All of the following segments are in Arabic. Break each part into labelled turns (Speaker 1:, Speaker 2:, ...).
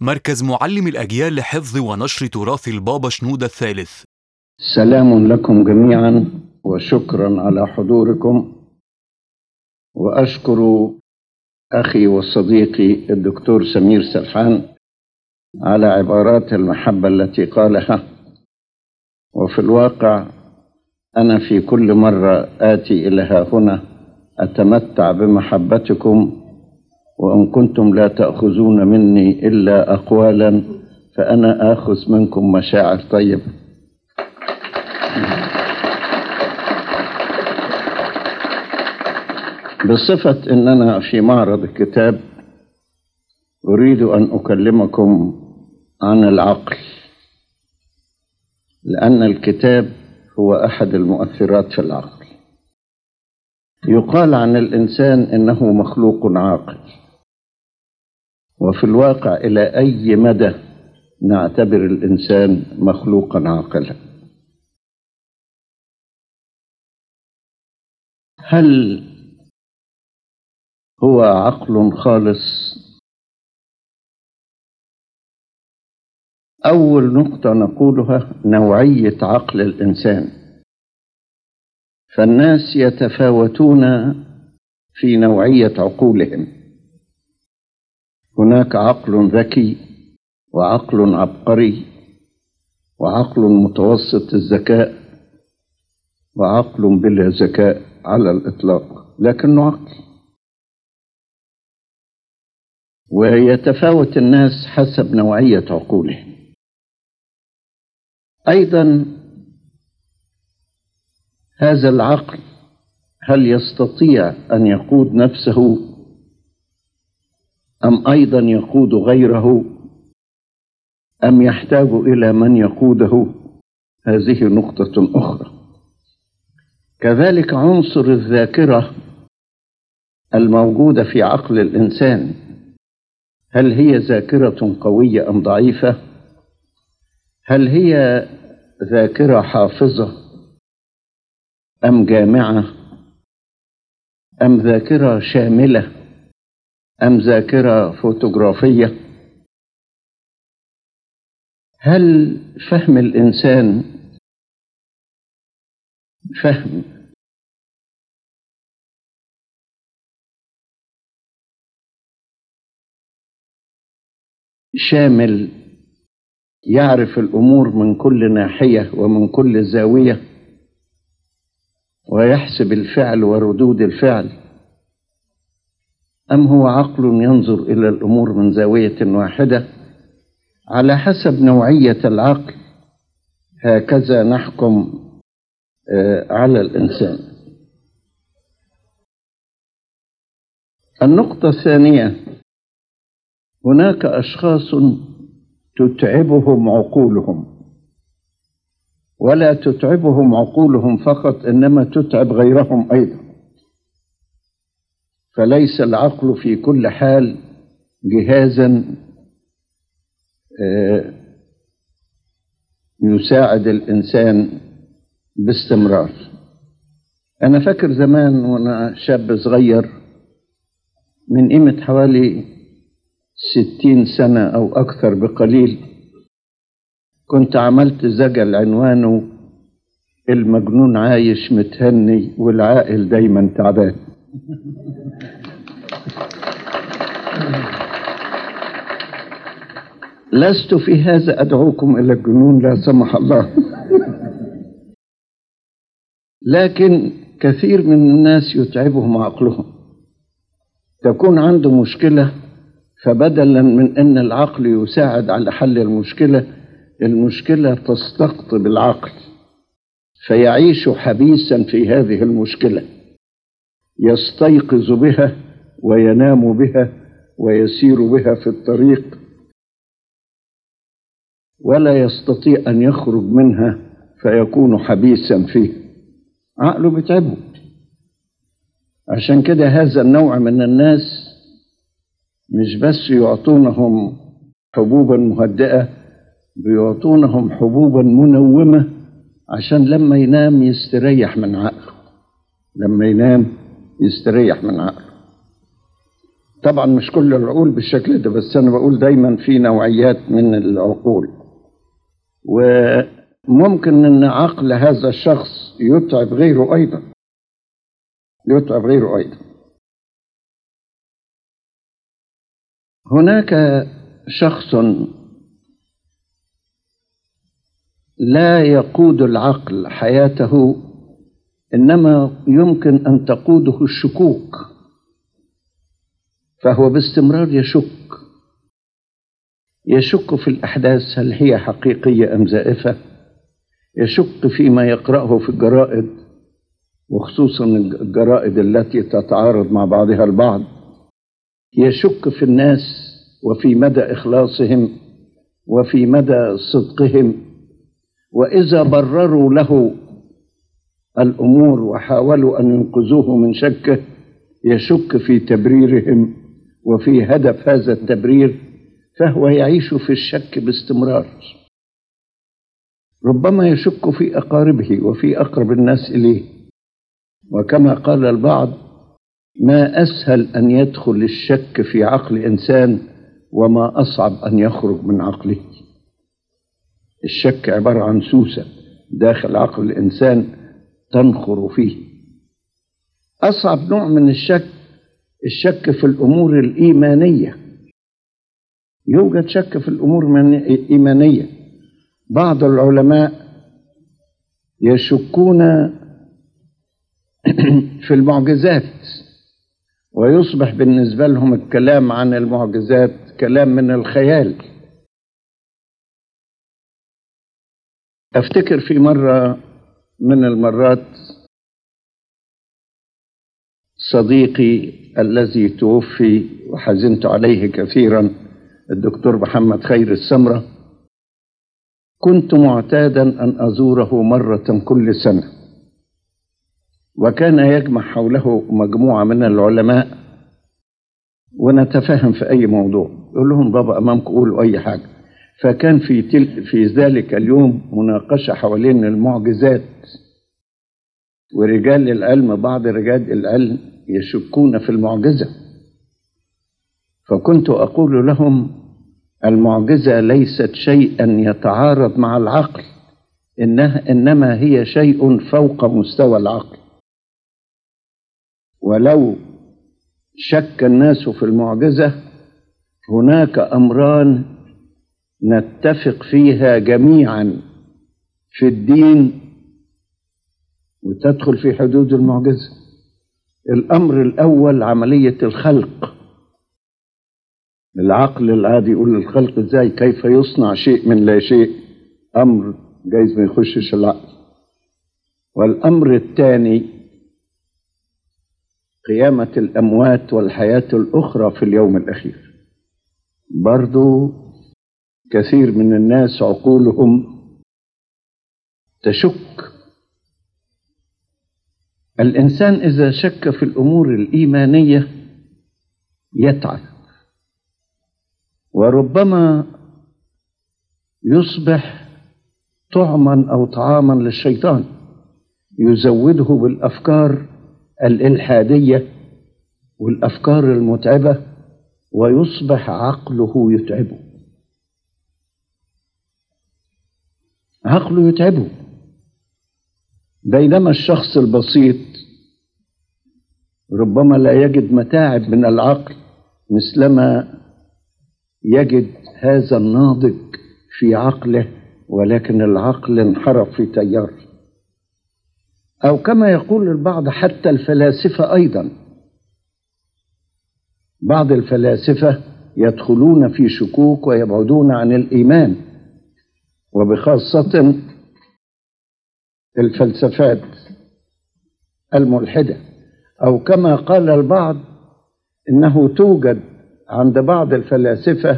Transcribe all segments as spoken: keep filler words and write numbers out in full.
Speaker 1: مركز معلم الأجيال لحفظ ونشر تراث البابا شنودة الثالث.
Speaker 2: سلام لكم جميعا وشكرا على حضوركم، وأشكر أخي وصديقي الدكتور سمير سرحان على عبارات المحبة التي قالها. وفي الواقع أنا في كل مرة آتي إلى هنا أتمتع بمحبتكم، وإن كنتم لا تأخذون مني إلا أقوالا فأنا آخذ منكم مشاعر طيبة. بصفة أننا في معرض الكتاب أريد أن أكلمكم عن العقل، لأن الكتاب هو أحد المؤثرات في العقل. يقال عن الإنسان إنه مخلوق عاقل، وفي الواقع إلى أي مدى نعتبر الإنسان مخلوقا عاقلا؟ هل هو عقل خالص؟ أول نقطة نقولها نوعية عقل الإنسان، فالناس يتفاوتون في نوعية عقولهم. هناك عقل ذكي، وعقل عبقري، وعقل متوسط الذكاء، وعقل بلا ذكاء على الإطلاق، لكنه عقل. ويتفاوت الناس حسب نوعية عقولهم. أيضا هذا العقل هل يستطيع أن يقود نفسه أم أيضا يقود غيره، أم يحتاج إلى من يقوده؟ هذه نقطة أخرى. كذلك عنصر الذاكرة الموجودة في عقل الإنسان، هل هي ذاكرة قوية أم ضعيفة؟ هل هي ذاكرة حافظة أم جامعة، أم ذاكرة شاملة، أم ذاكرة فوتوغرافية؟ هل فهم الإنسان فهم شامل يعرف الأمور من كل ناحية ومن كل زاوية، ويحسب الفعل وردود الفعل، أم هو عقل ينظر إلى الأمور من زاوية واحدة؟ على حسب نوعية العقل هكذا نحكم على الإنسان. النقطة الثانية، هناك أشخاص تتعبهم عقولهم، ولا تتعبهم عقولهم فقط، إنما تتعب غيرهم أيضا. فليس العقل في كل حال جهازا يساعد الإنسان باستمرار. أنا فاكر زمان وأنا شاب صغير من قيمة حوالي ستين سنة أو أكثر بقليل، كنت عملت زجل عنوانه المجنون عايش متهني والعاقل دايما تعبان. لست في هذا أدعوكم إلى الجنون لا سمح الله. لكن كثير من الناس يتعبهم عقلهم، تكون عنده مشكلة، فبدلا من أن العقل يساعد على حل المشكلة، المشكلة تستقطب العقل فيعيش حبيسا في هذه المشكلة، يستيقظ بها وينام بها ويسير بها في الطريق، ولا يستطيع أن يخرج منها فيكون حبيسا فيه. عقله بيتعبه. عشان كده هذا النوع من الناس مش بس يعطونهم حبوبا مهدئة، بيعطونهم حبوبا منومة عشان لما ينام يستريح من عقله، لما ينام يستريح من عقله. طبعا مش كل العقول بالشكل ده، بس أنا بقول دايما في نوعيات من العقول، وممكن أن عقل هذا الشخص يتعب غيره أيضا يتعب غيره أيضا. هناك شخص لا يقود العقل حياته، إنما يمكن أن تقوده الشكوك، فهو باستمرار يشك يشك في الأحداث، هل هي حقيقية أم زائفة؟ يشك فيما يقرأه في الجرائد، وخصوصا الجرائد التي تتعارض مع بعضها البعض. يشك في الناس وفي مدى إخلاصهم وفي مدى صدقهم، وإذا برروا له الأمور وحاولوا أن ينقذوه من شكه يشك في تبريرهم وفي هدف هذا التبرير، فهو يعيش في الشك باستمرار. ربما يشك في أقاربه وفي أقرب الناس إليه، وكما قال البعض: ما أسهل أن يدخل الشك في عقل إنسان وما أصعب أن يخرج من عقله. الشك عبارة عن سوسة داخل عقل الإنسان تنخر فيه. أصعب نوع من الشك الشك في الأمور الإيمانية. يوجد شك في الأمور الإيمانية. بعض العلماء يشكون في المعجزات، ويصبح بالنسبة لهم الكلام عن المعجزات كلام من الخيال. أفتكر في مرة من المرات صديقي الذي توفي وحزنت عليه كثيرا، الدكتور محمد خير السمرة، كنت معتادا أن أزوره مرة كل سنة، وكان يجمع حوله مجموعة من العلماء ونتفاهم في أي موضوع. يقول لهم: بابا أمامكم قولوا أي حاجة. فكان في, تل في ذلك اليوم مناقشة حوالين المعجزات، ورجال العلم بعض رجال العلم يشكون في المعجزة، فكنت أقول لهم: المعجزة ليست شيئا يتعارض مع العقل، إنها إنما هي شيء فوق مستوى العقل. ولو شك الناس في المعجزة، هناك أمران نتفق فيها جميعا في الدين وتدخل في حدود المعجزة. الأمر الأول عملية الخلق. العقل العادي يقول الخلق إزاي، كيف يصنع شيء من لا شيء، أمر جايز ما يخشش العقل. والأمر الثاني قيامة الأموات والحياة الأخرى في اليوم الأخير. برضو كثير من الناس عقولهم تشك. الإنسان إذا شك في الأمور الإيمانية يتعب، وربما يصبح طعما أو طعاما للشيطان، يزوده بالأفكار الإلحادية والأفكار المتعبة، ويصبح عقله يتعبه عقله يتعبه بينما الشخص البسيط ربما لا يجد متاعب من العقل مثلما يجد هذا الناضج في عقله، ولكن العقل انحرف في تيار. أو كما يقول البعض حتى الفلاسفة أيضا، بعض الفلاسفة يدخلون في شكوك ويبعدون عن الإيمان، وبخاصة الفلسفات الملحدة. أو كما قال البعض إنه توجد عند بعض الفلاسفة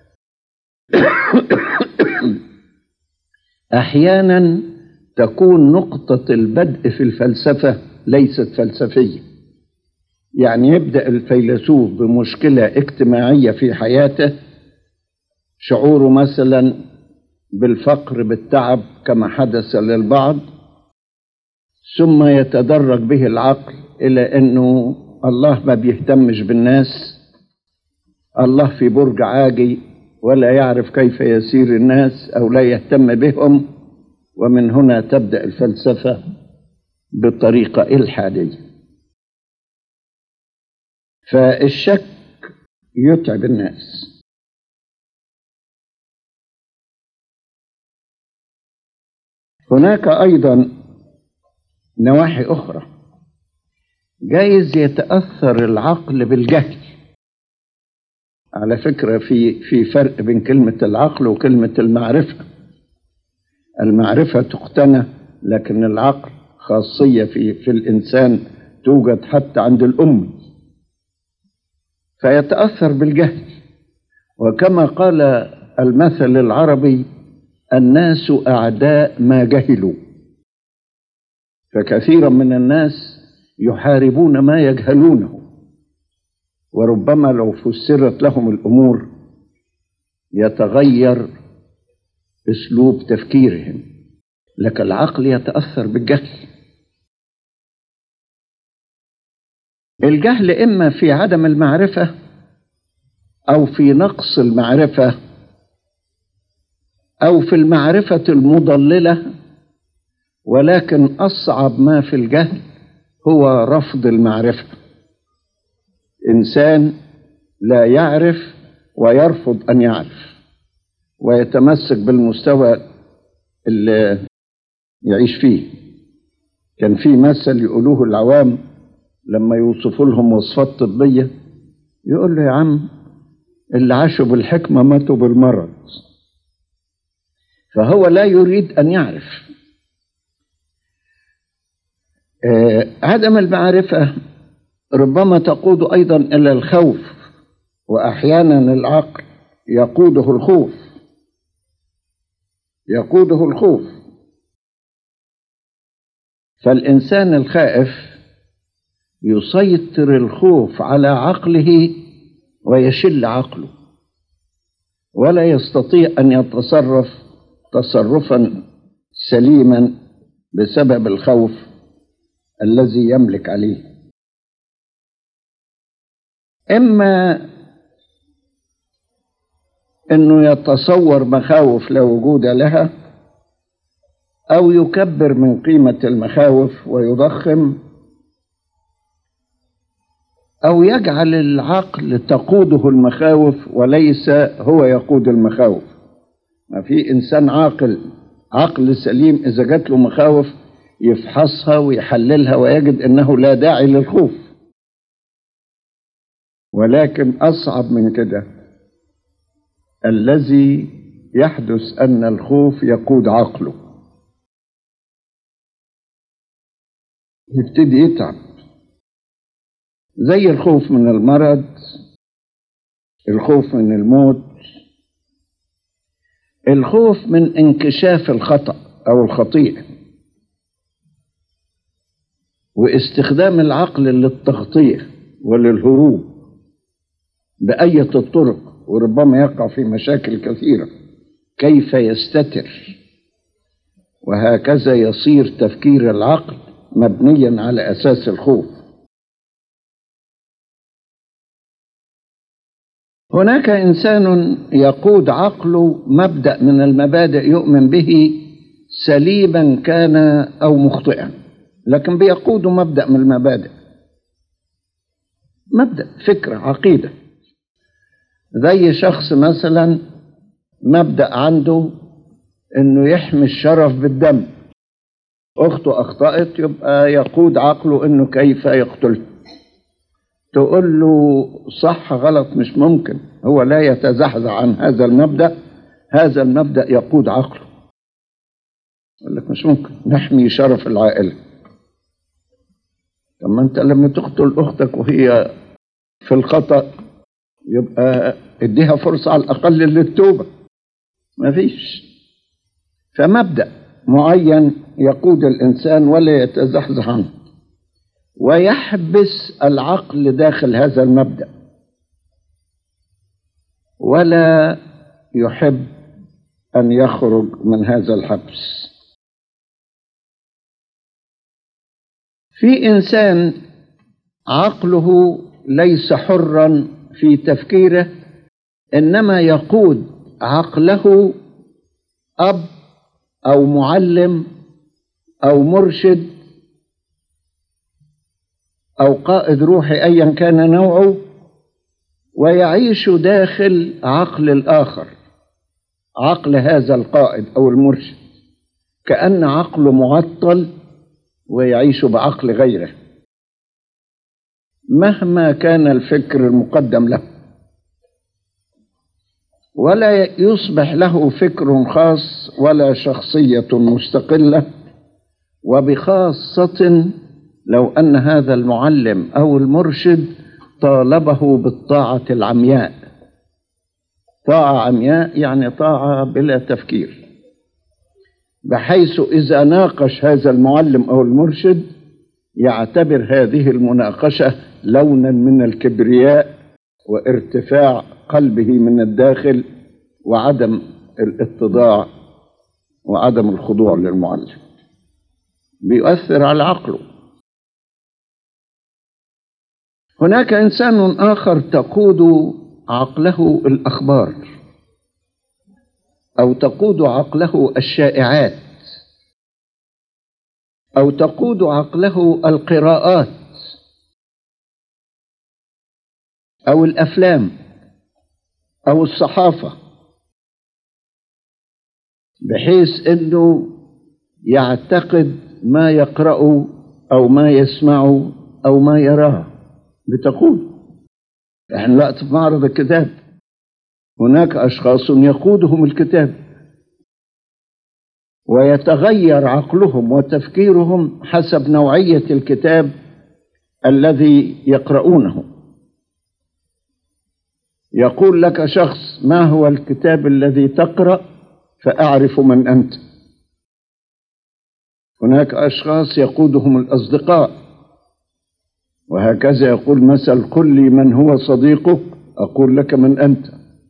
Speaker 2: أحيانا تكون نقطة البدء في الفلسفة ليست فلسفية. يعني يبدأ الفيلسوف بمشكلة اجتماعية في حياته، شعوره مثلا بالفقر بالتعب كما حدث للبعض، ثم يتدرج به العقل إلى أنه الله ما بيهتمش بالناس الله في برج عاجي ولا يعرف كيف يسير الناس أو لا يهتم بهم، ومن هنا تبدأ الفلسفة بطريقة إلحادية. فالشك يتعب الناس. هناك أيضا نواحي أخرى. جايز يتأثر العقل بالجهل. على فكرة في في فرق بين كلمة العقل وكلمة المعرفة. المعرفة تقتنى، لكن العقل خاصية في في الإنسان توجد حتى عند الأم. فيتأثر بالجهل، وكما قال المثل العربي: الناس أعداء ما جهلوا. فكثيرا من الناس يحاربون ما يجهلونه، وربما لو فسرت لهم الأمور يتغير أسلوب تفكيرهم، لكن العقل يتأثر بالجهل. الجهل إما في عدم المعرفة أو في نقص المعرفة أو في المعرفة المضللة، ولكن أصعب ما في الجهل هو رفض المعرفة. إنسان لا يعرف ويرفض أن يعرف ويتمسك بالمستوى اللي يعيش فيه. كان في مثل يقولوه العوام لما يوصفوا لهم وصفات طبية، يقول له: يا عم، اللي عاشوا بالحكمة ماتوا بالمرض. فهو لا يريد أن يعرف. آه عدم المعرفة ربما تقود أيضا إلى الخوف، وأحيانا العقل يقوده الخوف يقوده الخوف فالإنسان الخائف يسيطر الخوف على عقله ويشل عقله، ولا يستطيع أن يتصرف تصرفا سليما بسبب الخوف الذي يملك عليه. إما أنه يتصور مخاوف لا وجود لها، أو يكبر من قيمة المخاوف ويضخم، أو يجعل العقل تقوده المخاوف وليس هو يقود المخاوف. ما في إنسان عاقل عقل سليم إذا جات له مخاوف يفحصها ويحللها ويجد أنه لا داعي للخوف. ولكن أصعب من كده الذي يحدث أن الخوف يقود عقله، يبتدي يتعب، زي الخوف من المرض، الخوف من الموت، الخوف من انكشاف الخطأ أو الخطيئة، واستخدام العقل للتغطية وللهروب بأية الطرق، وربما يقع في مشاكل كثيرة. كيف يستتر؟ وهكذا يصير تفكير العقل مبنيا على أساس الخوف. هناك إنسان يقود عقله مبدأ من المبادئ يؤمن به سليما كان أو مخطئا، لكن بيقود مبدأ من المبادئ، مبدأ، فكرة، عقيدة. زي شخص مثلا مبدأ عنده انه يحمي الشرف بالدم، اخته اخطأت يبقى يقود عقله انه كيف يقتلها. تقول له صح غلط مش ممكن، هو لا يتزحزح عن هذا المبدأ، هذا المبدأ يقود عقله. يقول لك مش ممكن نحمي شرف العائلة. طب ما انت لما تقتل اختك وهي في الخطأ يبقى اديها فرصة على الأقل للتوبة. ما فيش. فمبدأ معين يقود الإنسان ولا يتزحزح عنه، ويحبس العقل داخل هذا المبدأ، ولا يحب أن يخرج من هذا الحبس. في إنسان عقله ليس حرا في تفكيره إنما يقود عقله أب أو معلم أو مرشد أو قائد روحي أيا كان نوعه، ويعيش داخل عقل الآخر، عقل هذا القائد أو المرشد، كأن عقله معطل ويعيش بعقل غيره مهما كان الفكر المقدم له، ولا يصبح له فكر خاص ولا شخصية مستقلة، وبخاصة لو أن هذا المعلم أو المرشد طالبه بالطاعة العمياء. طاعة عمياء يعني طاعة بلا تفكير، بحيث إذا ناقش هذا المعلم أو المرشد يعتبر هذه المناقشة لونا من الكبرياء وارتفاع قلبه من الداخل وعدم الاتضاع وعدم الخضوع للمعلم، بيؤثر على عقله. هناك إنسان آخر تقود عقله الأخبار أو تقود عقله الشائعات أو تقود عقله القراءات أو الأفلام أو الصحافة، بحيث أنه يعتقد ما يقرأه أو ما يسمعه أو ما يراه بتقود. نحن دلوقتي في معرض الكتاب، هناك أشخاص يقودهم الكتاب ويتغير عقلهم وتفكيرهم حسب نوعية الكتاب الذي يقرؤونه. يقول لك شخص: ما هو الكتاب الذي تقرأ؟ فأعرف من أنت. هناك أشخاص يقودهم الأصدقاء، وهكذا يقول مثل: قل لي من هو صديقك أقول لك من أنت.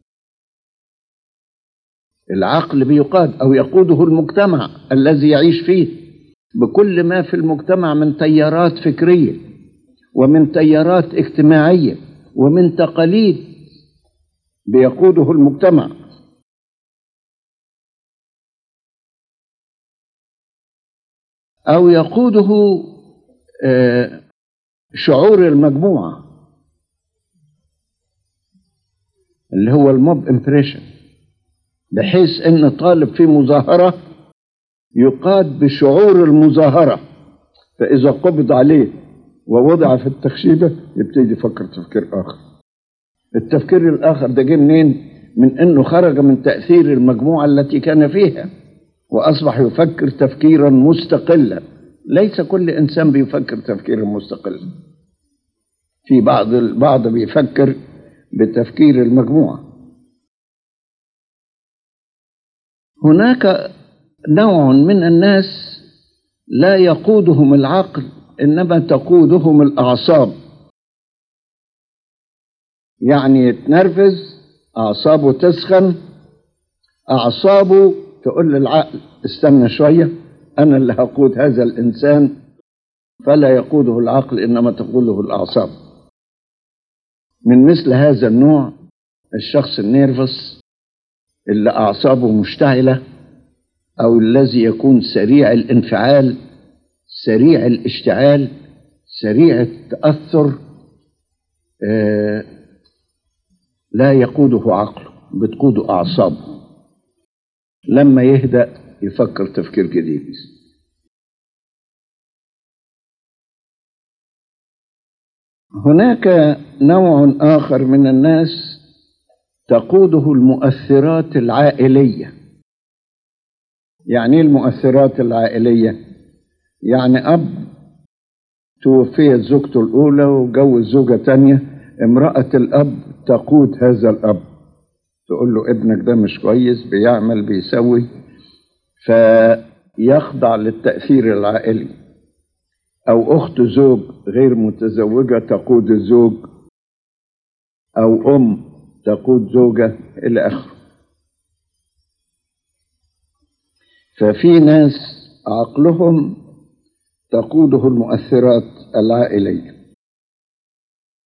Speaker 2: العقل بيقاد أو يقوده المجتمع الذي يعيش فيه، بكل ما في المجتمع من تيارات فكرية ومن تيارات اجتماعية ومن تقاليد بيقوده المجتمع. أو يقوده شعور المجموعة اللي هو الموب امبريشن، بحيث ان طالب في مظاهرة يقاد بشعور المظاهرة، فإذا قبض عليه ووضع في التخشيبة يبتدي يفكر تفكير آخر. التفكير الآخر ده جه منين؟ من انه خرج من تأثير المجموعة التي كان فيها وأصبح يفكر تفكيرا مستقلا. ليس كل إنسان بيفكر تفكيرا مستقلا، في بعض البعض بيفكر بتفكير المجموعة. هناك نوع من الناس لا يقودهم العقل إنما تقودهم الأعصاب، يعني يتنرفز، أعصابه تسخن، أعصابه تقول للعقل: استنى شوية، أنا اللي هقود هذا الإنسان. فلا يقوده العقل إنما تقوده الأعصاب. من مثل هذا النوع الشخص النيرفس اللي أعصابه مشتعلة، أو الذي يكون سريع الانفعال، سريع الاشتعال، سريع التأثر، آه لا يقوده عقله، بتقوده أعصابه. لما يهدأ يفكر تفكير جديد. هناك نوع آخر من الناس تقوده المؤثرات العائلية. يعني المؤثرات العائلية؟ يعني أب توفيت زوجته الأولى وجوز زوجة تانية، امرأة الأب تقود هذا الأب، تقول له: ابنك ده مش كويس، بيعمل بيسوي، فيخضع للتأثير العائلي. أو أخت زوج غير متزوجة تقود الزوج، أو أم تقود زوجة، إلى آخره. ففي ناس عقلهم تقوده المؤثرات العائلية.